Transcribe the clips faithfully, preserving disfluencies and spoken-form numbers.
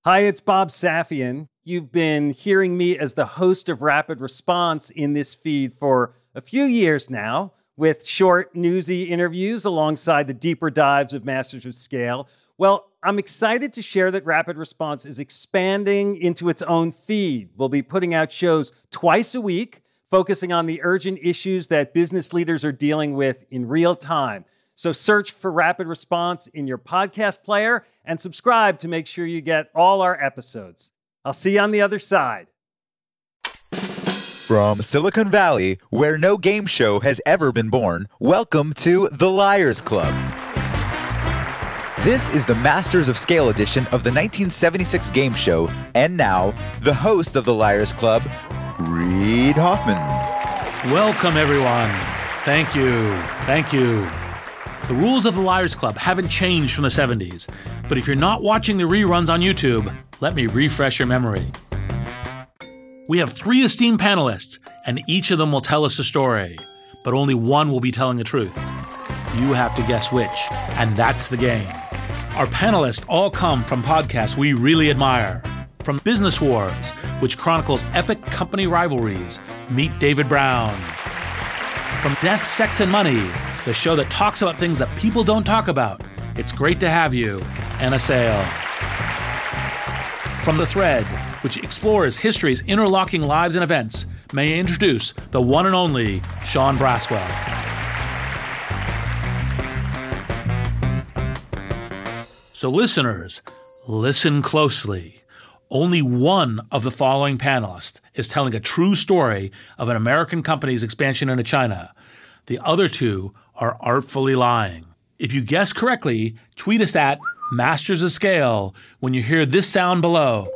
Hi, it's Bob Safian. You've been hearing me as the host of Rapid Response in this feed for a few years now, with short, newsy interviews alongside the deeper dives of Masters of Scale. Well, I'm excited to share that Rapid Response is expanding into its own feed. We'll be putting out shows twice a week, focusing on the urgent issues that business leaders are dealing with in real time. So search for Rapid Response in your podcast player and subscribe to make sure you get all our episodes. I'll see you on the other side. From Silicon Valley, where no game show has ever been born, welcome to The Liars Club. This is the Masters of Scale edition of the nineteen seventy-six game show, and now, the host of The Liars Club, Reid Hoffman. Welcome, everyone. Thank you. Thank you. The rules of the Liars Club haven't changed from the seventies, but if you're not watching the reruns on YouTube, let me refresh your memory. We have three esteemed panelists, and each of them will tell us a story, but only one will be telling the truth. You have to guess which, and that's the game. Our panelists all come from podcasts we really admire. From Business Wars, which chronicles epic company rivalries, meet David Brown. From Death, Sex, and Money, the show that talks about things that people don't talk about. It's great to have you, Anna Sale. From The Thread, which explores history's interlocking lives and events, may I introduce the one and only Sean Braswell. So listeners, listen closely. Only one of the following panelists is telling a true story of an American company's expansion into China. The other two are artfully lying. If you guess correctly, tweet us at Masters of Scale when you hear this sound below.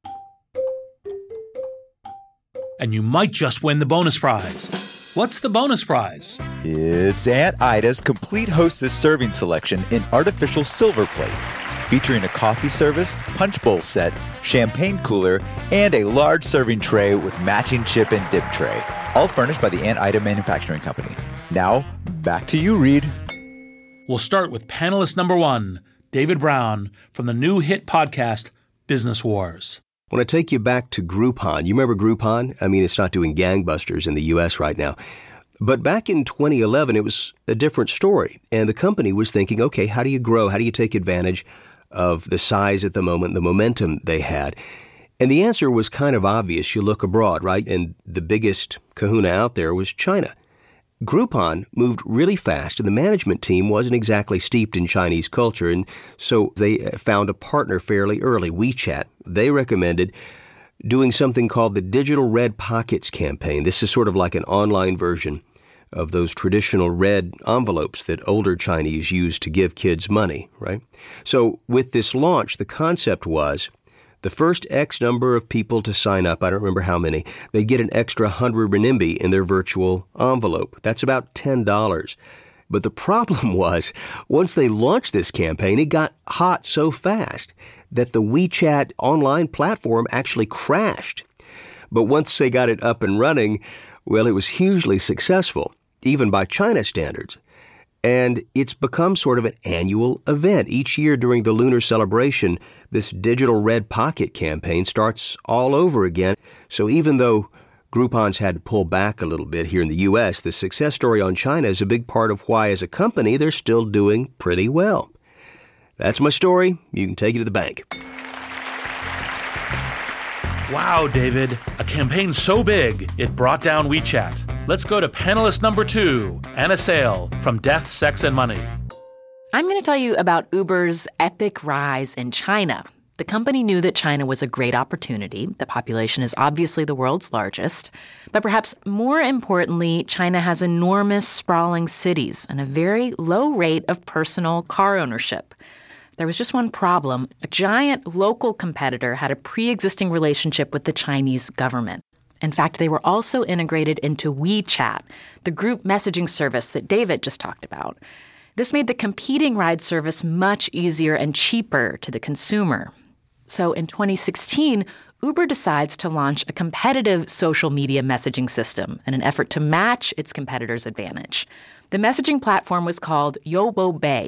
And you might just win the bonus prize. What's the bonus prize? It's Aunt Ida's complete hostess serving selection in artificial silver plate, featuring a coffee service, punch bowl set, champagne cooler, and a large serving tray with matching chip and dip tray, all furnished by the Aunt Ida Manufacturing Company. Now, back to you, Reid. We'll start with panelist number one, David Brown, from the new hit podcast, Business Wars. I want to take you back to Groupon. You remember Groupon? I mean, it's not doing gangbusters in the U S right now. But back in twenty eleven, it was a different story. And the company was thinking, okay, how do you grow? How do you take advantage of the size at the moment, the momentum they had? And the answer was kind of obvious. You look abroad, right? And the biggest kahuna out there was China. Groupon moved really fast, and the management team wasn't exactly steeped in Chinese culture, and so they found a partner fairly early, WeChat. They recommended doing something called the Digital Red Pockets campaign. This is sort of like an online version of those traditional red envelopes that older Chinese used to give kids money, right? So with this launch, the concept was the first X number of people to sign up, I don't remember how many, they get an extra one hundred renminbi in their virtual envelope. That's about ten dollars. But the problem was, once they launched this campaign, it got hot so fast that the WeChat online platform actually crashed. But once they got it up and running, well, it was hugely successful, even by China standards. And it's become sort of an annual event. Each year during the Lunar Celebration, this Digital Red Pocket campaign starts all over again. So even though Groupon's had to pull back a little bit here in the U S, the success story on China is a big part of why, as a company, they're still doing pretty well. That's my story. You can take it to the bank. Wow, David. A campaign so big, it brought down WeChat. Let's go to panelist number two, Anna Sale, from Death, Sex, and Money. I'm going to tell you about Uber's epic rise in China. The company knew that China was a great opportunity. The population is obviously the world's largest. But perhaps more importantly, China has enormous sprawling cities and a very low rate of personal car ownership. There was just one problem. A giant local competitor had a pre-existing relationship with the Chinese government. In fact, they were also integrated into WeChat, the group messaging service that David just talked about. This made the competing ride service much easier and cheaper to the consumer. So in twenty sixteen, Uber decides to launch a competitive social media messaging system in an effort to match its competitors' advantage. The messaging platform was called Youbei.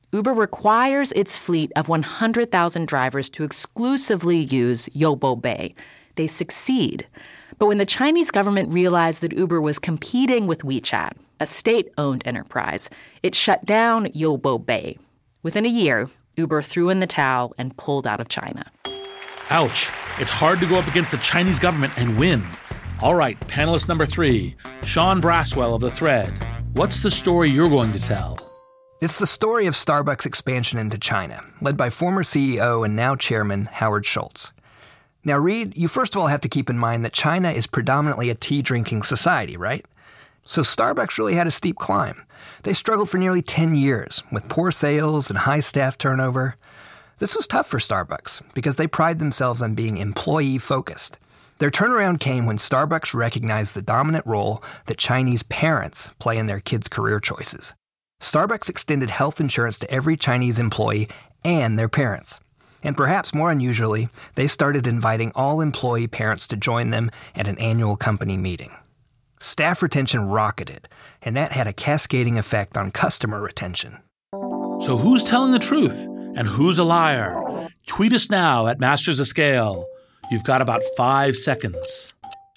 Uber requires its fleet of one hundred thousand drivers to exclusively use Youbo Pay. They succeed. But when the Chinese government realized that Uber was competing with WeChat, a state-owned enterprise, it shut down Youbo Pay. Within a year, Uber threw in the towel and pulled out of China. Ouch. It's hard to go up against the Chinese government and win. All right, panelist number three, Sean Braswell of The Thread. What's the story you're going to tell? It's the story of Starbucks' expansion into China, led by former C E O and now chairman Howard Schultz. Now, Reed, you first of all have to keep in mind that China is predominantly a tea-drinking society, right? So Starbucks really had a steep climb. They struggled for nearly ten years, with poor sales and high staff turnover. This was tough for Starbucks, because they pride themselves on being employee-focused. Their turnaround came when Starbucks recognized the dominant role that Chinese parents play in their kids' career choices. Starbucks extended health insurance to every Chinese employee and their parents. And perhaps more unusually, they started inviting all employee parents to join them at an annual company meeting. Staff retention rocketed, and that had a cascading effect on customer retention. So who's telling the truth and who's a liar? Tweet us now at Masters of Scale. You've got about five seconds.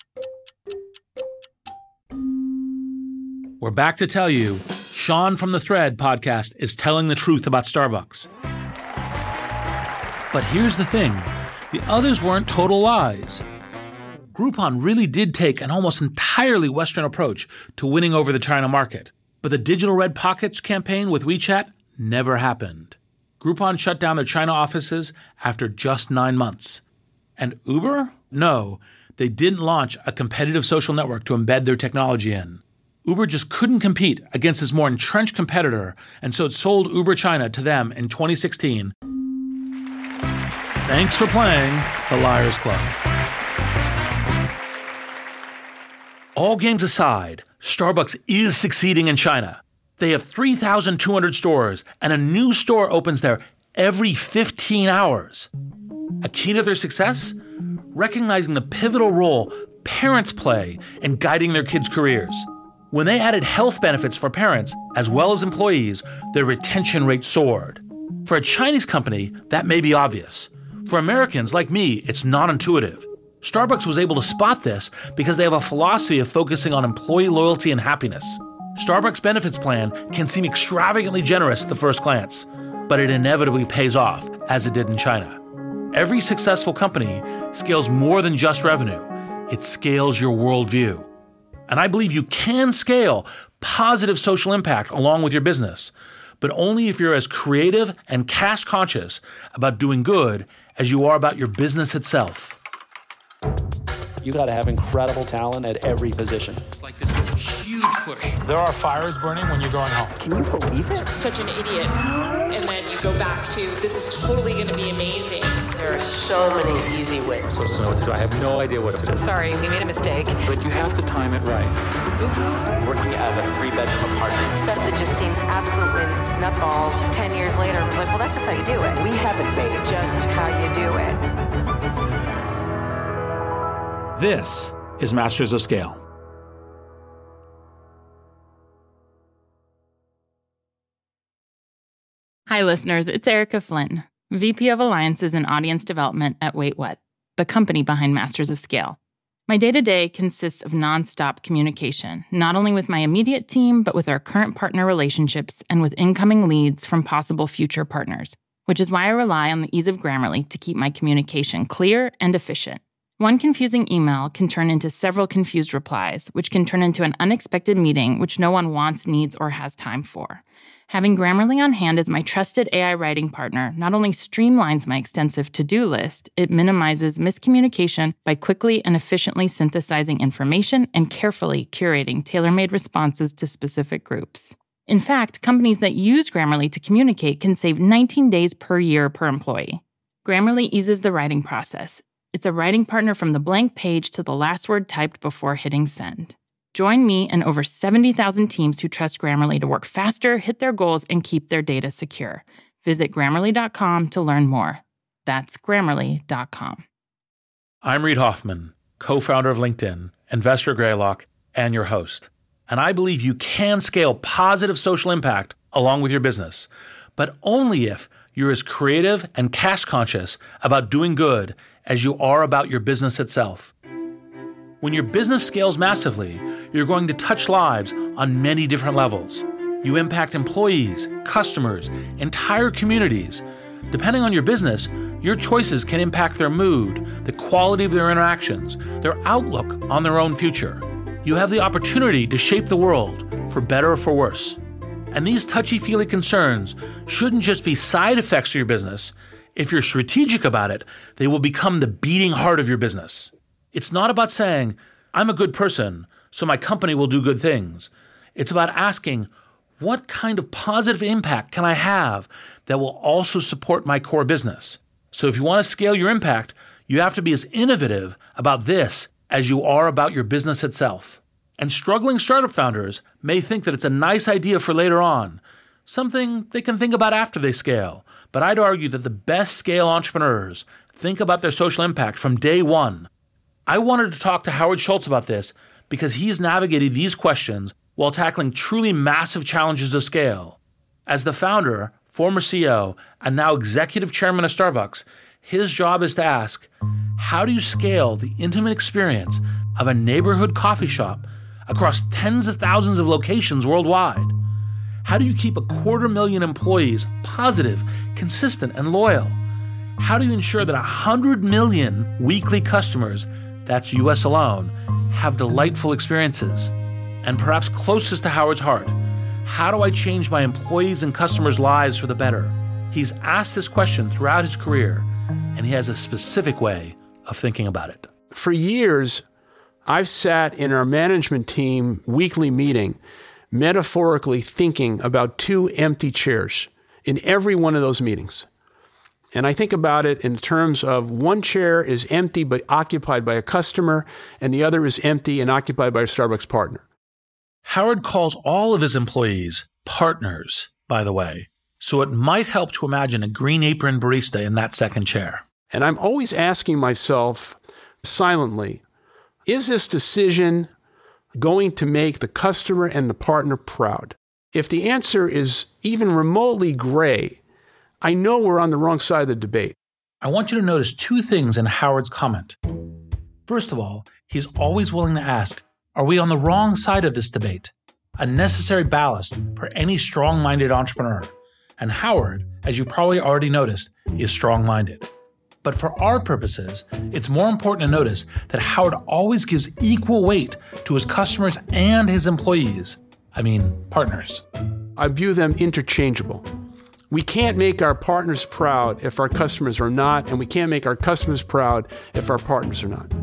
We're back to tell you, Sean from The Thread podcast is telling the truth about Starbucks. But here's the thing, the others weren't total lies. Groupon really did take an almost entirely Western approach to winning over the China market. But the Digital Red Pockets campaign with WeChat never happened. Groupon shut down their China offices after just nine months. And Uber? No, they didn't launch a competitive social network to embed their technology in. Uber just couldn't compete against its more entrenched competitor, and so it sold Uber China to them in twenty sixteen. Thanks for playing the Liars Club. All games aside, Starbucks is succeeding in China. They have three thousand two hundred stores, and a new store opens there every fifteen hours. A key to their success? Recognizing the pivotal role parents play in guiding their kids' careers. When they added health benefits for parents as well as employees, their retention rate soared. For a Chinese company, that may be obvious. For Americans like me, it's not intuitive. Starbucks was able to spot this because they have a philosophy of focusing on employee loyalty and happiness. Starbucks benefits plan can seem extravagantly generous at the first glance, but it inevitably pays off, as it did in China. Every successful company scales more than just revenue. It scales your worldview. And I believe you can scale positive social impact along with your business, but only if you're as creative and cash conscious about doing good as you are about your business itself. You got to have incredible talent at every position. It's like this huge push. There are fires burning when you're going home. Can you believe it? Such an idiot. And then you go back to, this is totally going to be amazing. There are so many easy ways. So, so what to do? I have no idea what to do. Sorry, we made a mistake. But you have to time it right. Oops. Working out of a three-bedroom apartment. Stuff that just seems absolutely nutballs. Ten years later, I'm like, well, that's just how you do it. We haven't made it. Just how you do it. This is Masters of Scale. Hi, listeners. It's Erica Flynn, V P of Alliances and Audience Development at Wait What, the company behind Masters of Scale. My day-to-day consists of nonstop communication, not only with my immediate team, but with our current partner relationships and with incoming leads from possible future partners, which is why I rely on the ease of Grammarly to keep my communication clear and efficient. One confusing email can turn into several confused replies, which can turn into an unexpected meeting which no one wants, needs, or has time for. Having Grammarly on hand as my trusted A I writing partner not only streamlines my extensive to-do list, it minimizes miscommunication by quickly and efficiently synthesizing information and carefully curating tailor-made responses to specific groups. In fact, companies that use Grammarly to communicate can save nineteen days per year per employee. Grammarly eases the writing process. It's a writing partner from the blank page to the last word typed before hitting send. Join me and over seventy thousand teams who trust Grammarly to work faster, hit their goals, and keep their data secure. Visit Grammarly dot com to learn more. That's Grammarly dot com. I'm Reid Hoffman, co-founder of LinkedIn, investor Greylock, and your host. And I believe you can scale positive social impact along with your business, but only if you're as creative and cash conscious about doing good as you are about your business itself. When your business scales massively, you're going to touch lives on many different levels. You impact employees, customers, entire communities. Depending on your business, your choices can impact their mood, the quality of their interactions, their outlook on their own future. You have the opportunity to shape the world, for better or for worse. And these touchy-feely concerns shouldn't just be side effects to your business. If you're strategic about it, they will become the beating heart of your business. It's not about saying, I'm a good person, so my company will do good things. It's about asking, what kind of positive impact can I have that will also support my core business? So if you want to scale your impact, you have to be as innovative about this as you are about your business itself. And struggling startup founders may think that it's a nice idea for later on, something they can think about after they scale. But I'd argue that the best scale entrepreneurs think about their social impact from day one. I wanted to talk to Howard Schultz about this because he's navigated these questions while tackling truly massive challenges of scale. As the founder, former C E O, and now executive chairman of Starbucks, his job is to ask, how do you scale the intimate experience of a neighborhood coffee shop across tens of thousands of locations worldwide? How do you keep a quarter million employees positive, consistent, and loyal? How do you ensure that one hundred million weekly customers, that's U S alone, have delightful experiences? And perhaps closest to Howard's heart, how do I change my employees' and customers' lives for the better? He's asked this question throughout his career, and he has a specific way of thinking about it. For years, I've sat in our management team weekly meeting, metaphorically thinking about two empty chairs in every one of those meetings. And I think about it in terms of one chair is empty but occupied by a customer, and the other is empty and occupied by a Starbucks partner. Howard calls all of his employees partners, by the way, so it might help to imagine a green apron barista in that second chair. And I'm always asking myself silently, is this decision going to make the customer and the partner proud? If the answer is even remotely gray, I know we're on the wrong side of the debate. I want you to notice two things in Howard's comment. First of all, he's always willing to ask, are we on the wrong side of this debate? A necessary ballast for any strong-minded entrepreneur. And Howard, as you probably already noticed, is strong-minded. But for our purposes, it's more important to notice that Howard always gives equal weight to his customers and his employees. I mean, partners. I view them interchangeable. We can't make our partners proud if our customers are not, and we can't make our customers proud if our partners are not.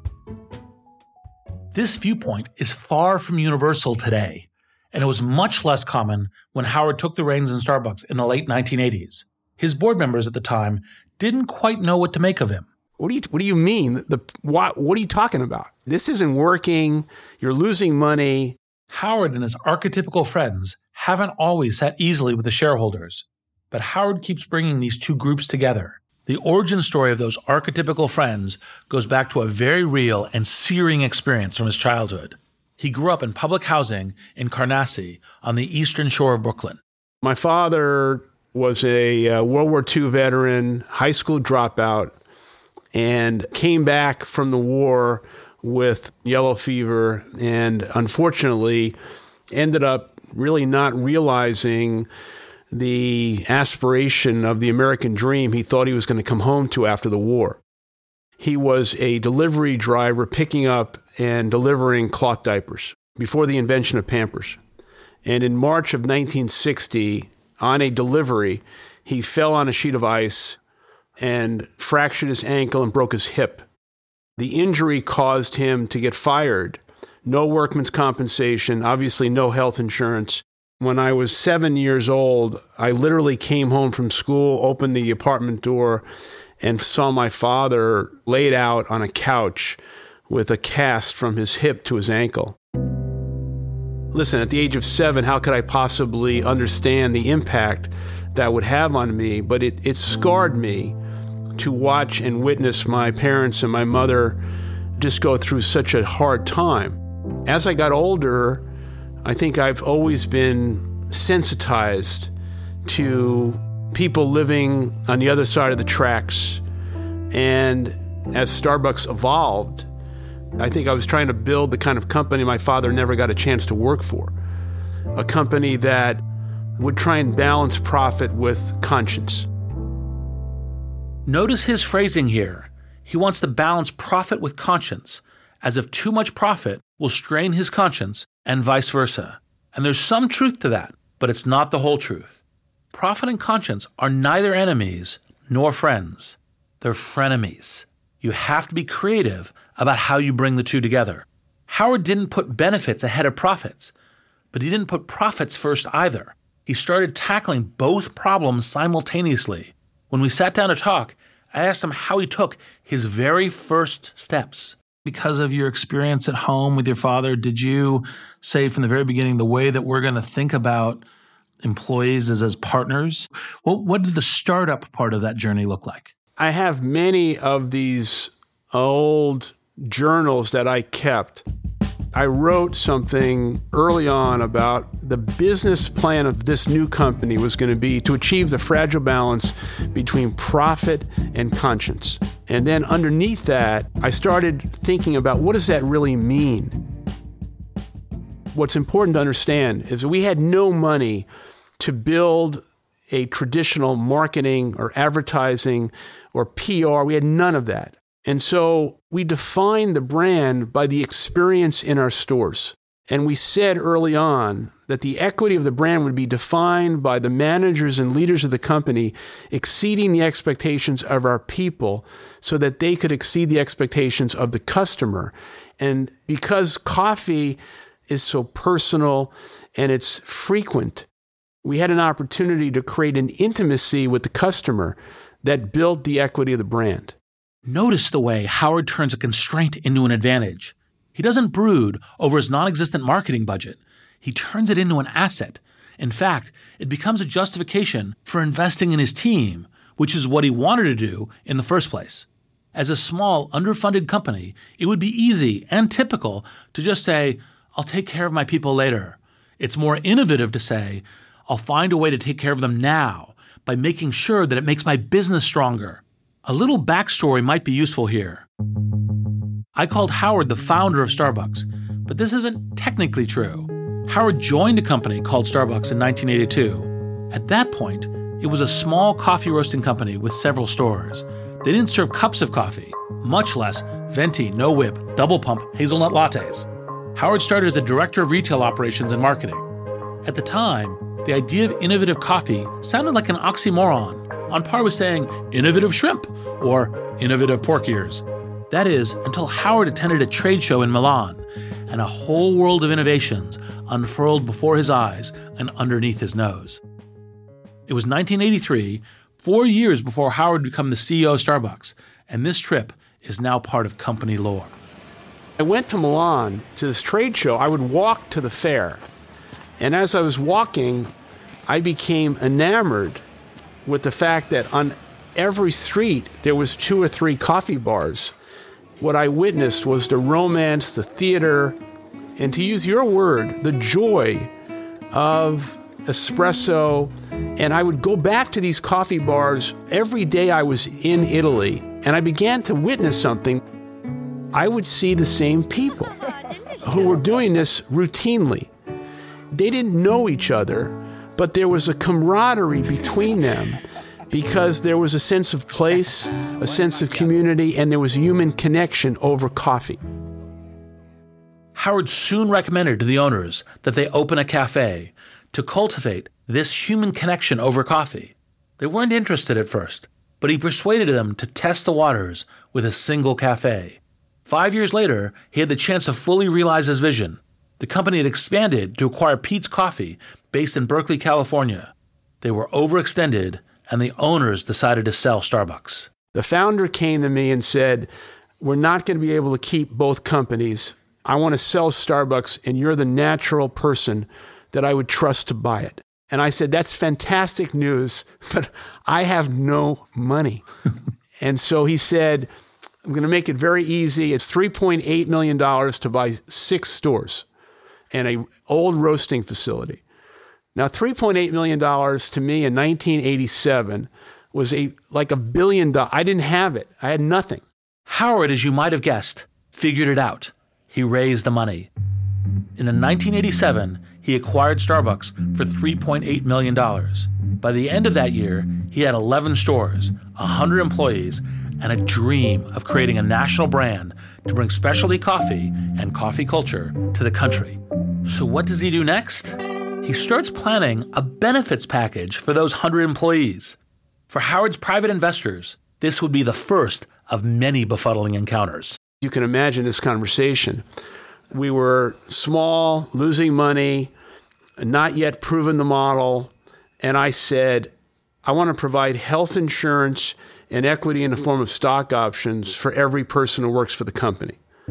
This viewpoint is far from universal today, and it was much less common when Howard took the reins in Starbucks in the late nineteen eighties. His board members at the time didn't quite know what to make of him. What do you What do you mean? The what? What are you talking about? This isn't working. You're losing money. Howard and his archetypical friends haven't always sat easily with the shareholders, but Howard keeps bringing these two groups together. The origin story of those archetypical friends goes back to a very real and searing experience from his childhood. He grew up in public housing in Carnacy on the eastern shore of Brooklyn. My father was a uh, World War Two veteran, high school dropout, and came back from the war with yellow fever, and unfortunately ended up really not realizing the aspiration of the American dream he thought he was going to come home to after the war. He was a delivery driver picking up and delivering cloth diapers before the invention of Pampers. And in March of nineteen sixty, on a delivery, he fell on a sheet of ice and fractured his ankle and broke his hip. The injury caused him to get fired. No workman's compensation, obviously no health insurance. When I was seven years old, I literally came home from school, opened the apartment door, and saw my father laid out on a couch with a cast from his hip to his ankle. Listen, at the age of seven, how could I possibly understand the impact that would have on me? But it, it scarred me to watch and witness my parents and my mother just go through such a hard time. As I got older, I think I've always been sensitized to people living on the other side of the tracks. And as Starbucks evolved, I think I was trying to build the kind of company my father never got a chance to work for. A company that would try and balance profit with conscience. Notice his phrasing here. He wants to balance profit with conscience, as if too much profit will strain his conscience and vice versa. And there's some truth to that, but it's not the whole truth. Profit and conscience are neither enemies nor friends. They're frenemies. You have to be creative about how you bring the two together. Howard didn't put benefits ahead of profits, but he didn't put profits first either. He started tackling both problems simultaneously. When we sat down to talk, I asked him how he took his very first steps. Because of your experience at home with your father, did you say from the very beginning the way that we're going to think about employees is as partners? What, what did the startup part of that journey look like? I have many of these old journals that I kept. I wrote something early on about the business plan of this new company was going to be to achieve the fragile balance between profit and conscience. And then underneath that, I started thinking about what does that really mean? What's important to understand is that we had no money to build a traditional marketing or advertising or P R. We had none of that. And so we defined the brand by the experience in our stores. And we said early on that the equity of the brand would be defined by the managers and leaders of the company exceeding the expectations of our people so that they could exceed the expectations of the customer. And because coffee is so personal and it's frequent, we had an opportunity to create an intimacy with the customer that built the equity of the brand. Notice the way Howard turns a constraint into an advantage. He doesn't brood over his non-existent marketing budget. He turns it into an asset. In fact, it becomes a justification for investing in his team, which is what he wanted to do in the first place. As a small, underfunded company, it would be easy and typical to just say, I'll take care of my people later. It's more innovative to say, I'll find a way to take care of them now by making sure that it makes my business stronger. A little backstory might be useful here. I called Howard the founder of Starbucks, but this isn't technically true. Howard joined a company called Starbucks in nineteen eighty-two. At that point, it was a small coffee roasting company with several stores. They didn't serve cups of coffee, much less venti, no whip, double pump, hazelnut lattes. Howard started as a director of retail operations and marketing. At the time, the idea of innovative coffee sounded like an oxymoron, on par with saying innovative shrimp or innovative pork ears. That is, until Howard attended a trade show in Milan, and a whole world of innovations unfurled before his eyes and underneath his nose. It was nineteen eighty-three, four years before Howard would become the C E O of Starbucks, and this trip is now part of company lore. I went to Milan to this trade show. I would walk to the fair, and as I was walking, I became enamored with the fact that on every street there was two or three coffee bars. What I witnessed was the romance, the theater, and to use your word, the joy of espresso. And I would go back to these coffee bars every day I was in Italy, and I began to witness something. I would see the same people who were doing this routinely. They didn't know each other, but there was a camaraderie between them because there was a sense of place, a sense of community, and there was human connection over coffee. Howard soon recommended to the owners that they open a cafe to cultivate this human connection over coffee. They weren't interested at first, but he persuaded them to test the waters with a single cafe. Five years later, he had the chance to fully realize his vision. The company had expanded to acquire Peet's Coffee, based in Berkeley, California. They were overextended, and the owners decided to sell Starbucks. The founder came to me and said, we're not going to be able to keep both companies. I want to sell Starbucks, and you're the natural person that I would trust to buy it. And I said, that's fantastic news, but I have no money. And so he said, I'm going to make it very easy. It's three point eight million dollars to buy six stores and an old roasting facility. Now, three point eight million dollars to me in nineteen eighty-seven was a like a billion dollars. I didn't have it. I had nothing. Howard, as you might have guessed, figured it out. He raised the money. And in nineteen eighty-seven, he acquired Starbucks for three point eight million dollars. By the end of that year, he had eleven stores, one hundred employees, and a dream of creating a national brand to bring specialty coffee and coffee culture to the country. So what does he do next? He starts planning a benefits package for those one hundred employees. For Howard's private investors, this would be the first of many befuddling encounters. You can imagine this conversation. We were small, losing money, not yet proven the model, and I said, I want to provide health insurance and equity in the form of stock options for every person who works for the company.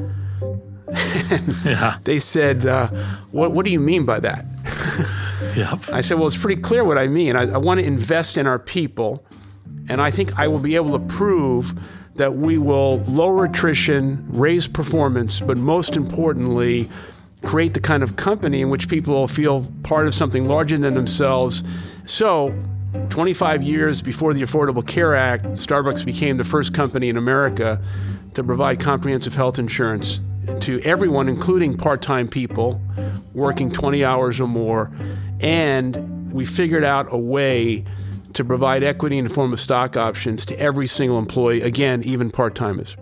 Yeah. They said, uh, what, what do you mean by that? Yep. I said, well, it's pretty clear what I mean. I, I want to invest in our people, and I think I will be able to prove that we will lower attrition, raise performance, but most importantly, create the kind of company in which people will feel part of something larger than themselves. So, twenty-five years before the Affordable Care Act, Starbucks became the first company in America to provide comprehensive health insurance to everyone, including part-time people working twenty hours or more. And we figured out a way to provide equity in the form of stock options to every single employee, again, even part-timers.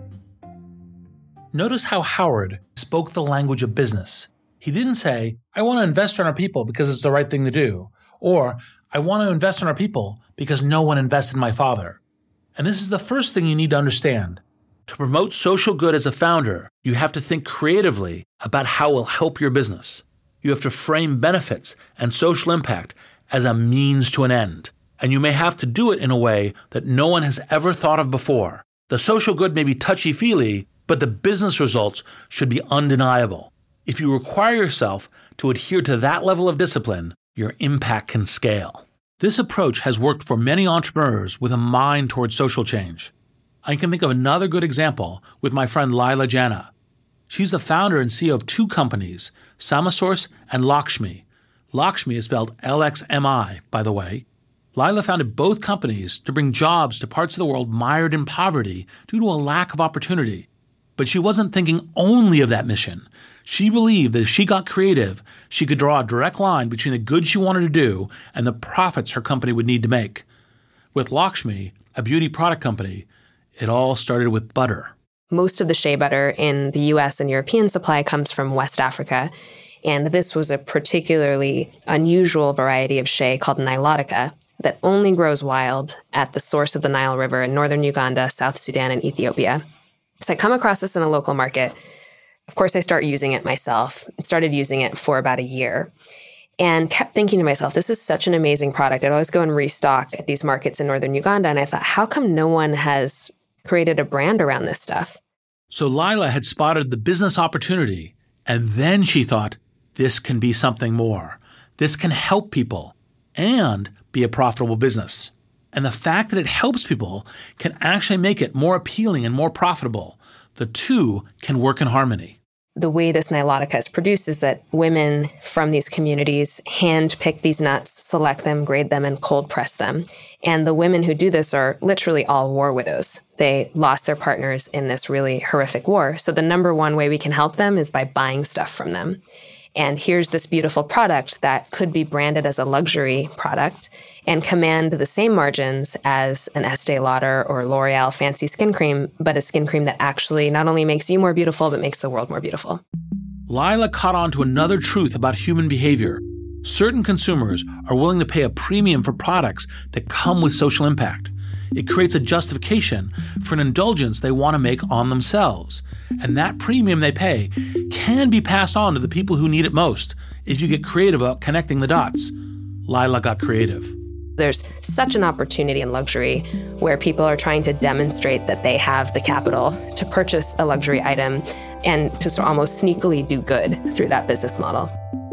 Notice how Howard spoke the language of business. He didn't say, I want to invest in our people because it's the right thing to do, or I want to invest in our people because no one invested in my father. And this is the first thing you need to understand. To promote social good as a founder, you have to think creatively about how it will help your business. You have to frame benefits and social impact as a means to an end. And you may have to do it in a way that no one has ever thought of before. The social good may be touchy-feely, but the business results should be undeniable. If you require yourself to adhere to that level of discipline, your impact can scale. This approach has worked for many entrepreneurs with a mind towards social change. I can think of another good example with my friend Lila Jana. She's the founder and C E O of two companies, Samasource and Lakshmi. Lakshmi is spelled L X M I, by the way. Lila founded both companies to bring jobs to parts of the world mired in poverty due to a lack of opportunity. But she wasn't thinking only of that mission. She believed that if she got creative, she could draw a direct line between the good she wanted to do and the profits her company would need to make. With Lakshmi, a beauty product company, it all started with butter. Most of the shea butter in the U S and European supply comes from West Africa, and this was a particularly unusual variety of shea called Nilotica that only grows wild at the source of the Nile River in northern Uganda, South Sudan, and Ethiopia. So I come across this in a local market. Of course, I start using it myself. I started using it for about a year and kept thinking to myself, this is such an amazing product. I'd always go and restock at these markets in northern Uganda, and I thought, how come no one has created a brand around this stuff? So Lila had spotted the business opportunity, and then she thought, this can be something more. This can help people and be a profitable business. And the fact that it helps people can actually make it more appealing and more profitable. The two can work in harmony. The way this Nilotica is produced is that women from these communities hand-pick these nuts, select them, grade them, and cold press them. And the women who do this are literally all war widows. They lost their partners in this really horrific war. So the number one way we can help them is by buying stuff from them. And here's this beautiful product that could be branded as a luxury product and command the same margins as an Estee Lauder or L'Oreal fancy skin cream, but a skin cream that actually not only makes you more beautiful, but makes the world more beautiful. Lila caught on to another truth about human behavior. Certain consumers are willing to pay a premium for products that come with social impact. It creates a justification for an indulgence they want to make on themselves. And that premium they pay can be passed on to the people who need it most if you get creative about connecting the dots. Lila got creative. There's such an opportunity in luxury where people are trying to demonstrate that they have the capital to purchase a luxury item and to sort of almost sneakily do good through that business model.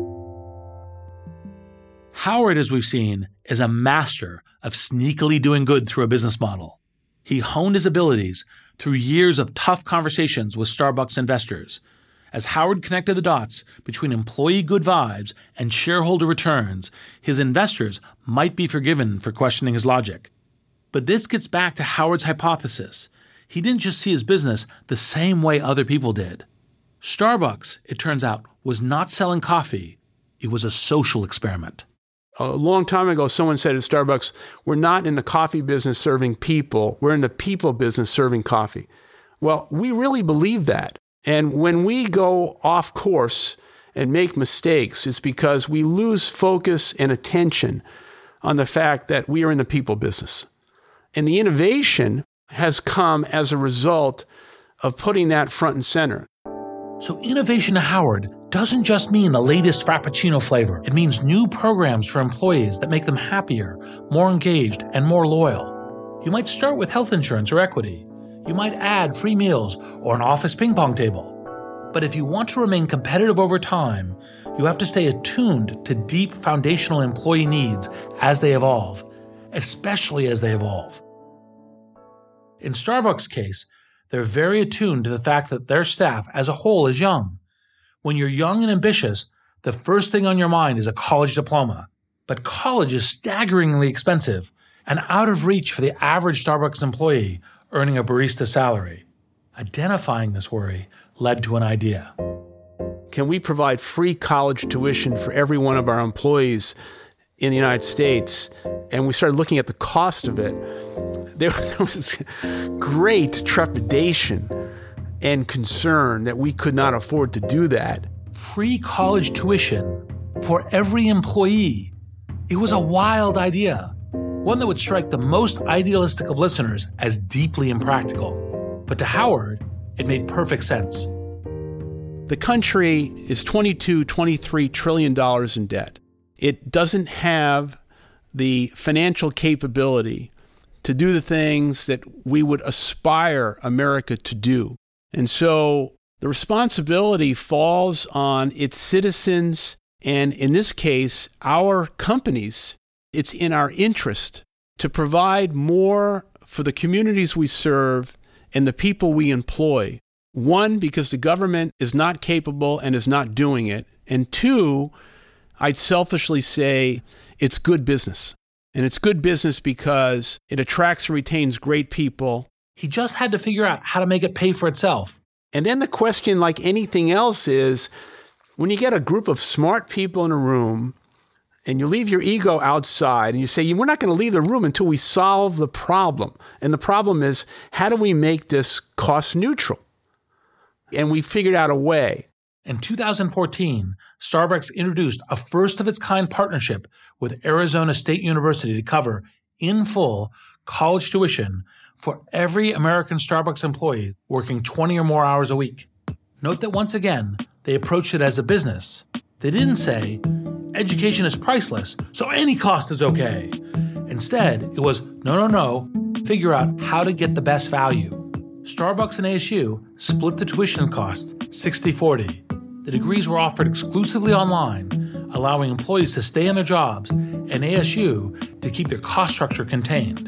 Howard, as we've seen, is a master of sneakily doing good through a business model. He honed his abilities through years of tough conversations with Starbucks investors. As Howard connected the dots between employee good vibes and shareholder returns, his investors might be forgiven for questioning his logic. But this gets back to Howard's hypothesis. He didn't just see his business the same way other people did. Starbucks, it turns out, was not selling coffee. It was a social experiment. A long time ago, someone said at Starbucks, we're not in the coffee business serving people. We're in the people business serving coffee. Well, we really believe that. And when we go off course and make mistakes, it's because we lose focus and attention on the fact that we are in the people business. And the innovation has come as a result of putting that front and center. So innovation to Howard doesn't just mean the latest Frappuccino flavor. It means new programs for employees that make them happier, more engaged, and more loyal. You might start with health insurance or equity. You might add free meals or an office ping pong table. But if you want to remain competitive over time, you have to stay attuned to deep foundational employee needs as they evolve, especially as they evolve. In Starbucks' case, they're very attuned to the fact that their staff as a whole is young. When you're young and ambitious, the first thing on your mind is a college diploma. But college is staggeringly expensive and out of reach for the average Starbucks employee earning a barista salary. Identifying this worry led to an idea. Can we provide free college tuition for every one of our employees in the United States? And we started looking at the cost of it. There was great trepidation and concern that we could not afford to do that. Free college tuition for every employee. It was a wild idea, one that would strike the most idealistic of listeners as deeply impractical. But to Howard, it made perfect sense. The country is twenty-two, twenty-three trillion dollars in debt. It doesn't have the financial capability to do the things that we would aspire America to do. And so the responsibility falls on its citizens, and in this case, our companies. It's in our interest to provide more for the communities we serve and the people we employ. One, because the government is not capable and is not doing it. And two, I'd selfishly say it's good business. And it's good business because it attracts and retains great people. He just had to figure out how to make it pay for itself. And then the question, like anything else, is when you get a group of smart people in a room and you leave your ego outside and you say, we're not going to leave the room until we solve the problem. And the problem is, how do we make this cost neutral? And we figured out a way. In two thousand fourteen, Starbucks introduced a first-of-its-kind partnership with Arizona State University to cover, in full, college tuition for every American Starbucks employee working twenty or more hours a week. Note that once again, they approached it as a business. They didn't say, education is priceless, so any cost is okay. Instead, it was, no, no, no, figure out how to get the best value. Starbucks and A S U split the tuition costs sixty forty. The degrees were offered exclusively online, allowing employees to stay in their jobs and A S U to keep their cost structure contained.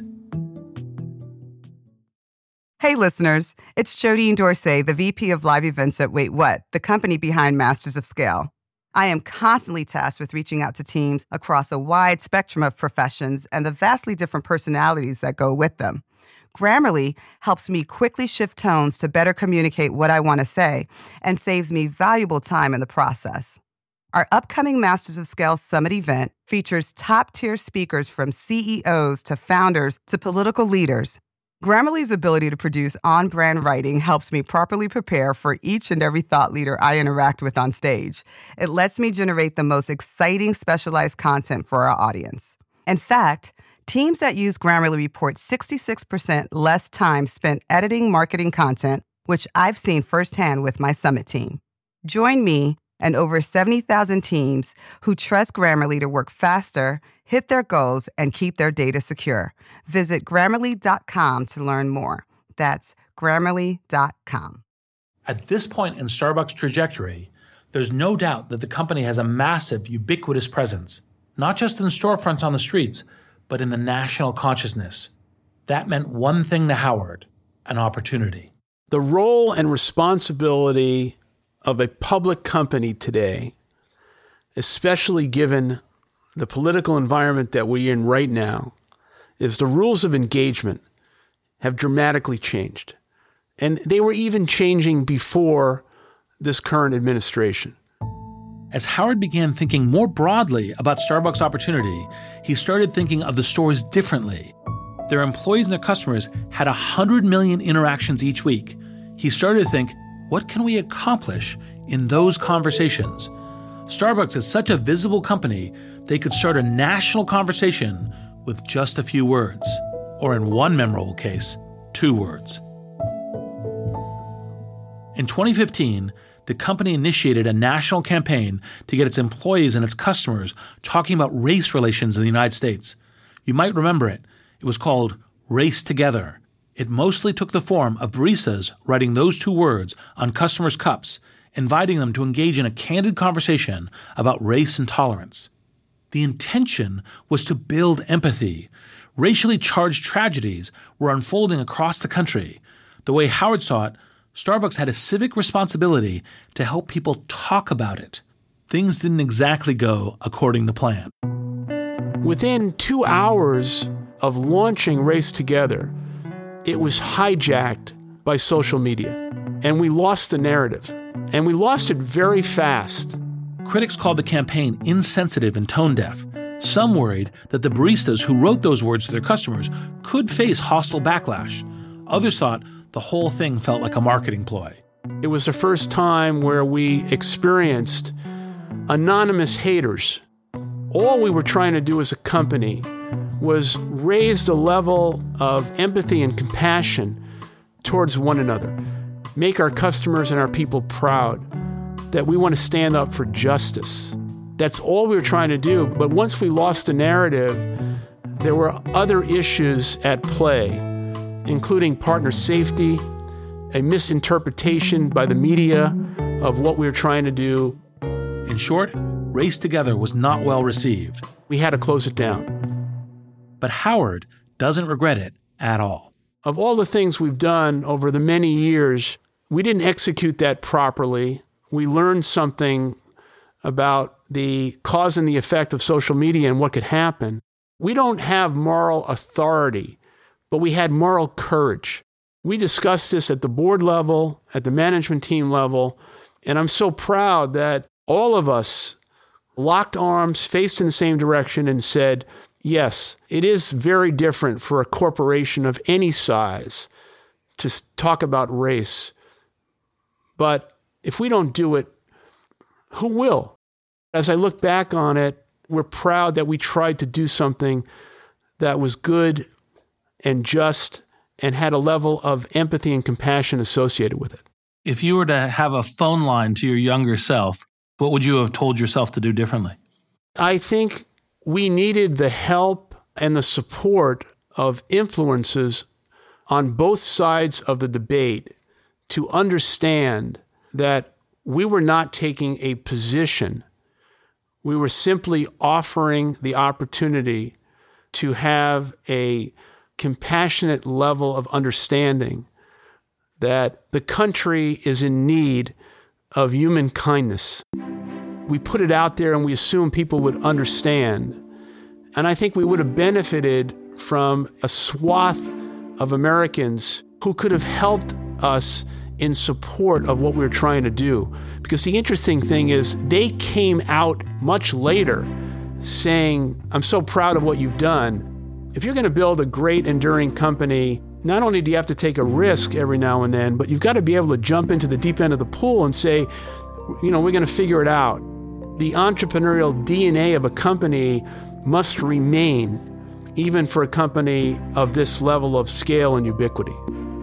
Hey listeners, it's Jodine Dorsey, the V P of Live Events at Wait What, the company behind Masters of Scale. I am constantly tasked with reaching out to teams across a wide spectrum of professions and the vastly different personalities that go with them. Grammarly helps me quickly shift tones to better communicate what I want to say and saves me valuable time in the process. Our upcoming Masters of Scale Summit event features top-tier speakers from C E Os to founders to political leaders. Grammarly's ability to produce on-brand writing helps me properly prepare for each and every thought leader I interact with on stage. It lets me generate the most exciting specialized content for our audience. In fact, teams that use Grammarly report sixty-six percent less time spent editing marketing content, which I've seen firsthand with my Summit team. Join me and over seventy thousand teams who trust Grammarly to work faster, hit their goals, and keep their data secure. Visit Grammarly dot com to learn more. That's Grammarly dot com. At this point in Starbucks' trajectory, there's no doubt that the company has a massive, ubiquitous presence, not just in storefronts on the streets, but in the national consciousness. That meant one thing to Howard, an opportunity. The role and responsibility of a public company today, especially given the political environment that we're in right now, is the rules of engagement have dramatically changed. And they were even changing before this current administration. As Howard began thinking more broadly about Starbucks' opportunity, he started thinking of the stores differently. Their employees and their customers had one hundred million interactions each week. He started to think, what can we accomplish in those conversations? Starbucks is such a visible company, they could start a national conversation with just a few words, or in one memorable case, two words. In twenty fifteen, the company initiated a national campaign to get its employees and its customers talking about race relations in the United States. You might remember it. It was called Race Together. It mostly took the form of baristas writing those two words on customers' cups, inviting them to engage in a candid conversation about race and tolerance. The intention was to build empathy. Racially charged tragedies were unfolding across the country. The way Howard saw it, Starbucks had a civic responsibility to help people talk about it. Things didn't exactly go according to plan. Within two hours of launching Race Together, it was hijacked by social media, and we lost the narrative, and we lost it very fast. Critics called the campaign insensitive and tone-deaf. Some worried that the baristas who wrote those words to their customers could face hostile backlash. Others thought the whole thing felt like a marketing ploy. It was the first time where we experienced anonymous haters. All we were trying to do as a company was raise the level of empathy and compassion towards one another, make our customers and our people proud, that we want to stand up for justice. That's all we were trying to do. But once we lost the narrative, there were other issues at play, including partner safety, a misinterpretation by the media of what we were trying to do. In short, Race Together was not well received. We had to close it down. But Howard doesn't regret it at all. Of all the things we've done over the many years, we didn't execute that properly. We learned something about the cause and the effect of social media and what could happen. We don't have moral authority, but we had moral courage. We discussed this at the board level, at the management team level, and I'm so proud that all of us locked arms, faced in the same direction, and said, yes, it is very different for a corporation of any size to talk about race. But if we don't do it, who will? As I look back on it, we're proud that we tried to do something that was good and just and had a level of empathy and compassion associated with it. If you were to have a phone line to your younger self, what would you have told yourself to do differently? I think we needed the help and the support of influences on both sides of the debate to understand that we were not taking a position. We were simply offering the opportunity to have a compassionate level of understanding that the country is in need of human kindness. We put it out there and we assumed people would understand. And I think we would have benefited from a swath of Americans who could have helped us in support of what we were trying to do. Because the interesting thing is they came out much later saying, I'm so proud of what you've done. If you're going to build a great, enduring company, not only do you have to take a risk every now and then, but you've got to be able to jump into the deep end of the pool and say, you know, we're going to figure it out. The entrepreneurial D N A of a company must remain, even for a company of this level of scale and ubiquity.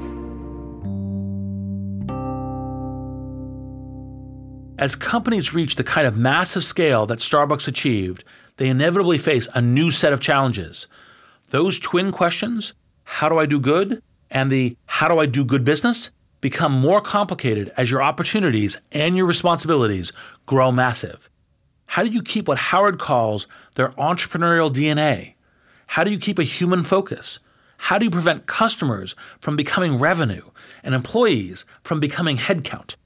As companies reach the kind of massive scale that Starbucks achieved, they inevitably face a new set of challenges. Those twin questions, how do I do good, and the how do I do good business, become more complicated as your opportunities and your responsibilities grow massive. How do you keep what Howard calls their entrepreneurial D N A? How do you keep a human focus? How do you prevent customers from becoming revenue and employees from becoming headcount?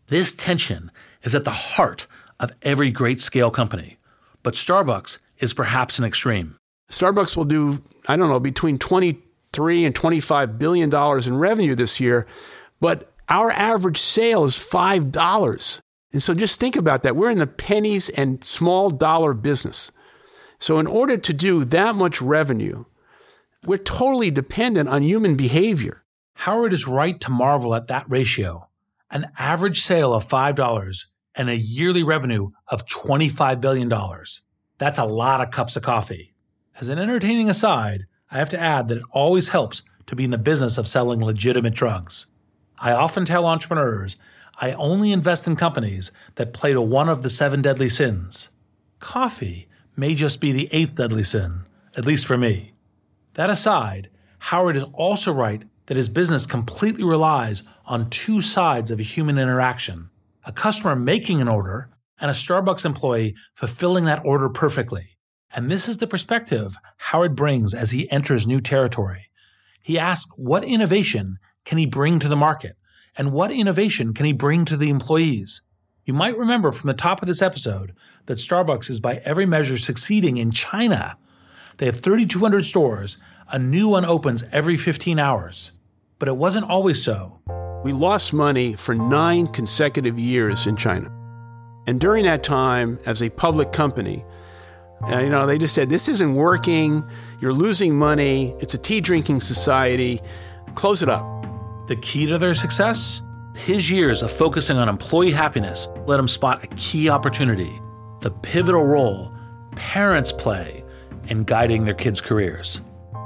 This tension is at the heart of every great scale company. But Starbucks is perhaps an extreme. Starbucks will do, I don't know, between twenty-three and twenty-five billion dollars in revenue this year, but our average sale is five dollars. And so just think about that. We're in the pennies and small dollar business. So in order to do that much revenue, we're totally dependent on human behavior. Howard is right to marvel at that ratio. An average sale of five dollars and a yearly revenue of twenty-five billion dollars. That's a lot of cups of coffee. As an entertaining aside, I have to add that it always helps to be in the business of selling legitimate drugs. I often tell entrepreneurs I only invest in companies that play to one of the seven deadly sins. Coffee may just be the eighth deadly sin, at least for me. That aside, Howard is also right that his business completely relies on two sides of a human interaction: a customer making an order and a Starbucks employee fulfilling that order perfectly. And this is the perspective Howard brings as he enters new territory. He asks what innovation can he bring to the market, and what innovation can he bring to the employees? You might remember from the top of this episode that Starbucks is by every measure succeeding in China. They have thirty-two hundred stores. A new one opens every fifteen hours. But it wasn't always so. We lost money for nine consecutive years in China. And during that time, as a public company, uh, you know, they just said, this isn't working. You're losing money. It's a tea drinking society. Close it up. The key to their success? His years of focusing on employee happiness let him spot a key opportunity: the pivotal role parents play in guiding their kids' careers.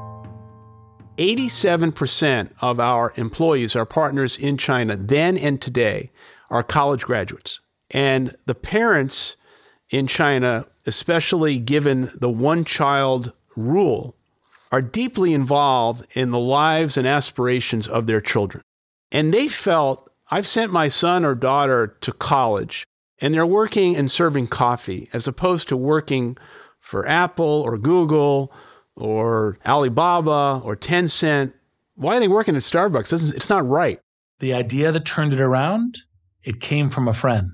eighty-seven percent of our employees, our partners in China, then and today, are college graduates. And the parents in China, especially given the one-child rule, are deeply involved in the lives and aspirations of their children. And they felt, I've sent my son or daughter to college, and they're working and serving coffee, as opposed to working for Apple or Google or Alibaba or Tencent. Why are they working at Starbucks? It's not right. The idea that turned it around? It came from a friend.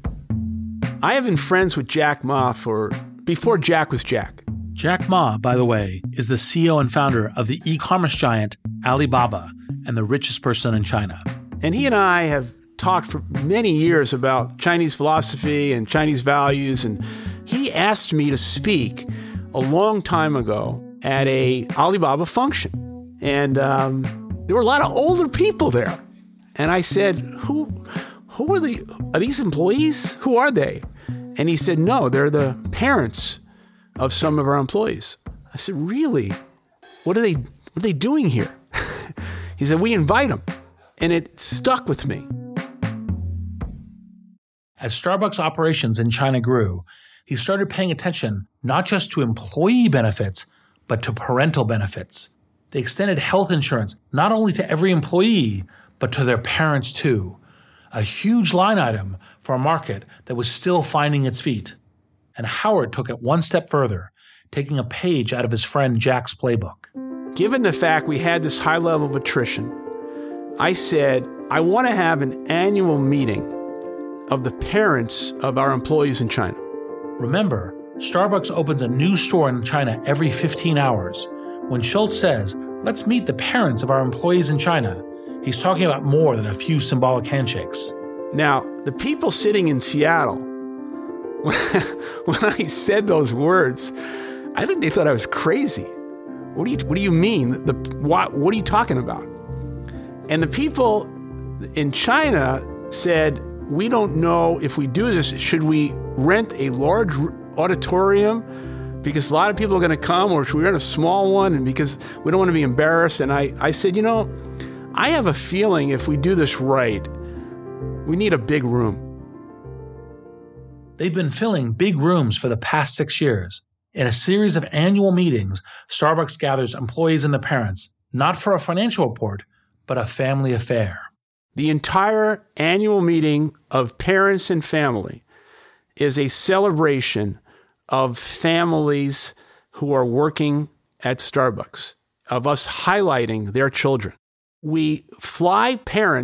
I have been friends with Jack Ma for before Jack was Jack. Jack Ma, by the way, is the C E O and founder of the e-commerce giant Alibaba and the richest person in China. And he and I have talked for many years about Chinese philosophy and Chinese values. And he asked me to speak a long time ago at a Alibaba function. And um, there were a lot of older people there. And I said, who who are the, are these employees? Who are they? And he said, no, they're the parents of some of our employees. I said, really? What are they, what are they doing here? He said, we invite them. And it stuck with me. As Starbucks operations in China grew, he started paying attention not just to employee benefits, but to parental benefits. They extended health insurance not only to every employee, but to their parents too. A huge line item for a market that was still finding its feet. And Howard took it one step further, taking a page out of his friend Jack's playbook. Given the fact we had this high level of attrition, I said, I want to have an annual meeting of the parents of our employees in China. Remember, Starbucks opens a new store in China every fifteen hours. When Schultz says, let's meet the parents of our employees in China, he's talking about more than a few symbolic handshakes. Now, the people sitting in Seattle, when I said those words, I think they thought I was crazy. What do you, what do you mean? The, what, what are you talking about? And the people in China said, we don't know if we do this. Should we rent a large auditorium because a lot of people are going to come, or should we rent a small one? And because we don't want to be embarrassed. And I, I said, you know, I have a feeling if we do this right, we need a big room. They've been filling big rooms for the past six years. In a series of annual meetings, Starbucks gathers employees and the parents, not for a financial report, but a family affair. The entire annual meeting of parents and family is a celebration of families who are working at Starbucks, of us highlighting their children. We fly parents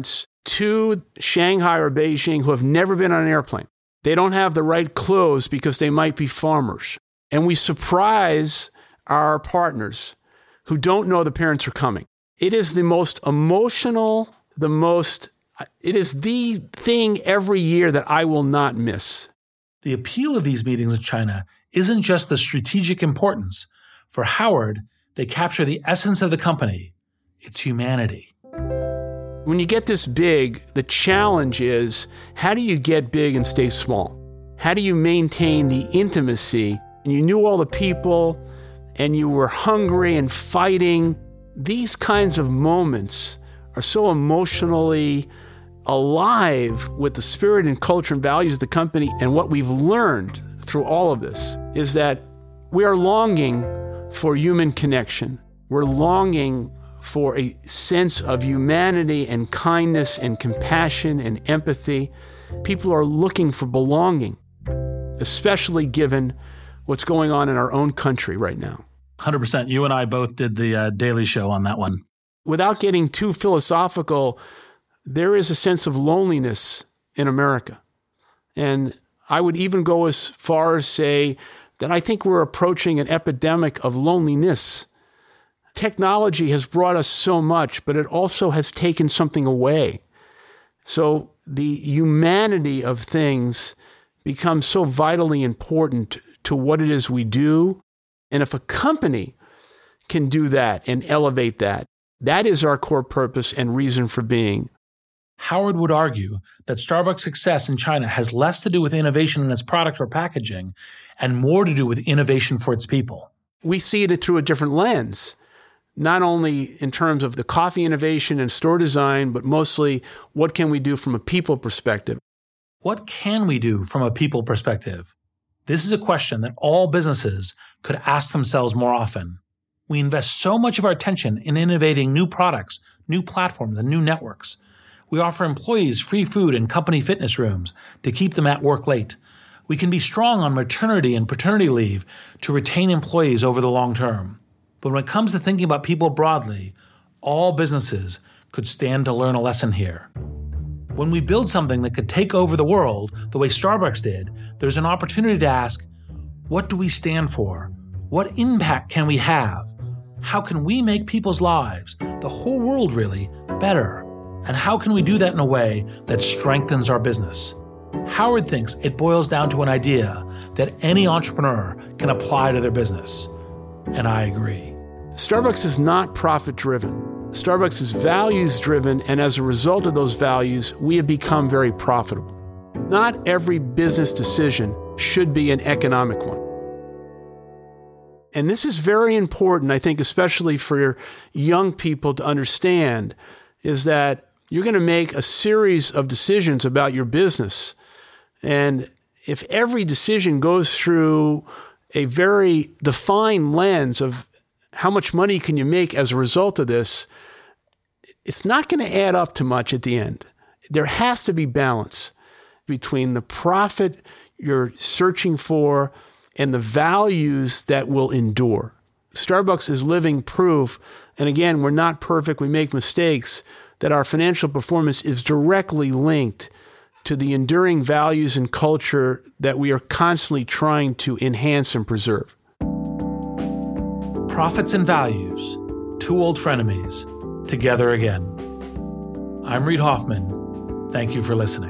to Shanghai or Beijing who have never been on an airplane. They don't have the right clothes because they might be farmers. And we surprise our partners who don't know the parents are coming. It is the most emotional, the most, it is the thing every year that I will not miss. The appeal of these meetings in China isn't just the strategic importance. For Howard, they capture the essence of the company. It's humanity. When you get this big, the challenge is, how do you get big and stay small? How do you maintain the intimacy? And you knew all the people, and you were hungry and fighting. These kinds of moments are so emotionally alive with the spirit and culture and values of the company. And what we've learned through all of this is that we are longing for human connection. We're longing for a sense of humanity and kindness and compassion and empathy. People are looking for belonging, especially given what's going on in our own country right now. one hundred percent. You and I both did the uh, Daily Show on that one. Without getting too philosophical, there is a sense of loneliness in America. And I would even go as far as say that I think we're approaching an epidemic of loneliness. Technology has brought us so much, but it also has taken something away. So the humanity of things becomes so vitally important to what it is we do. And if a company can do that and elevate that, that is our core purpose and reason for being. Howard would argue that Starbucks' success in China has less to do with innovation in its product or packaging and more to do with innovation for its people. We see it through a different lens, not only in terms of the coffee innovation and store design, but mostly what can we do from a people perspective. What can we do from a people perspective? This is a question that all businesses could ask themselves more often. We invest so much of our attention in innovating new products, new platforms, and new networks. We offer employees free food and company fitness rooms to keep them at work late. We can be strong on maternity and paternity leave to retain employees over the long term. But when it comes to thinking about people broadly, all businesses could stand to learn a lesson here. When we build something that could take over the world the way Starbucks did, there's an opportunity to ask, what do we stand for? What impact can we have? How can we make people's lives, the whole world really, better? And how can we do that in a way that strengthens our business? Howard thinks it boils down to an idea that any entrepreneur can apply to their business. And I agree. Starbucks is not profit-driven. Starbucks is values-driven, and as a result of those values, we have become very profitable. Not every business decision should be an economic one. And this is very important, I think, especially for young people to understand, is that you're going to make a series of decisions about your business. And if every decision goes through a very defined lens of how much money can you make as a result of this, it's not going to add up to much at the end. There has to be balance between the profit you're searching for and the values that will endure. Starbucks is living proof, and again, we're not perfect, we make mistakes, that our financial performance is directly linked to the enduring values and culture that we are constantly trying to enhance and preserve. Profits and values, two old frenemies, together again. I'm Reid Hoffman. Thank you for listening.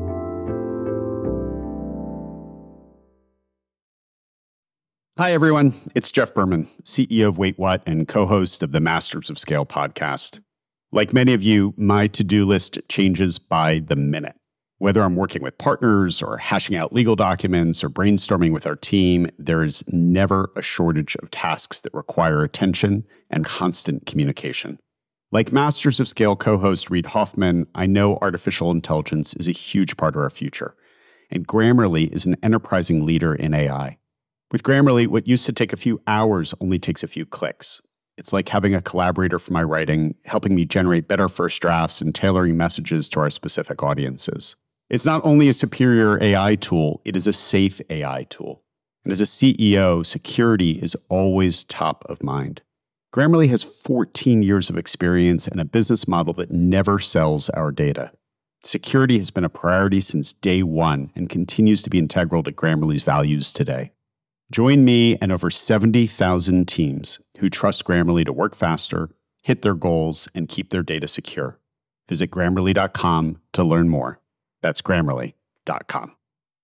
Hi, everyone. It's Jeff Berman, C E O of Wait What and co-host of the Masters of Scale podcast. Like many of you, my to-do list changes by the minute. Whether I'm working with partners or hashing out legal documents or brainstorming with our team, there is never a shortage of tasks that require attention and constant communication. Like Masters of Scale co-host Reid Hoffman, I know artificial intelligence is a huge part of our future, and Grammarly is an enterprising leader in A I. With Grammarly, what used to take a few hours only takes a few clicks. It's like having a collaborator for my writing, helping me generate better first drafts and tailoring messages to our specific audiences. It's not only a superior A I tool, it is a safe A I tool. And as a C E O, security is always top of mind. Grammarly has fourteen years of experience and a business model that never sells our data. Security has been a priority since day one and continues to be integral to Grammarly's values today. Join me and over seventy thousand teams who trust Grammarly to work faster, hit their goals, and keep their data secure. Visit Grammarly dot com to learn more. That's Grammarly dot com.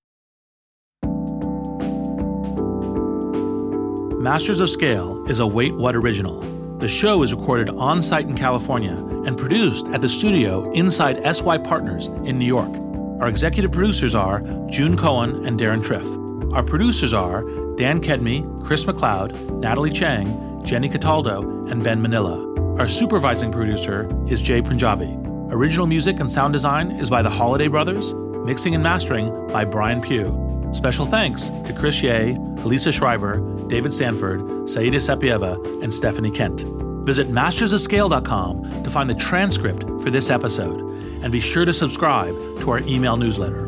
Masters of Scale is a Wait What original. The show is recorded on-site in California and produced at the studio inside S Y Partners in New York. Our executive producers are June Cohen and Darren Triff. Our producers are Dan Kedme, Chris McLeod, Natalie Chang, Jenny Cataldo, and Ben Manila. Our supervising producer is Jay Punjabi. Original music and sound design is by the Holiday Brothers. Mixing and mastering by Brian Pugh. Special thanks to Chris Ye, Elisa Schreiber, David Sanford, Saida Sepieva, and Stephanie Kent. Visit masters of scale dot com to find the transcript for this episode, and be sure to subscribe to our email newsletter.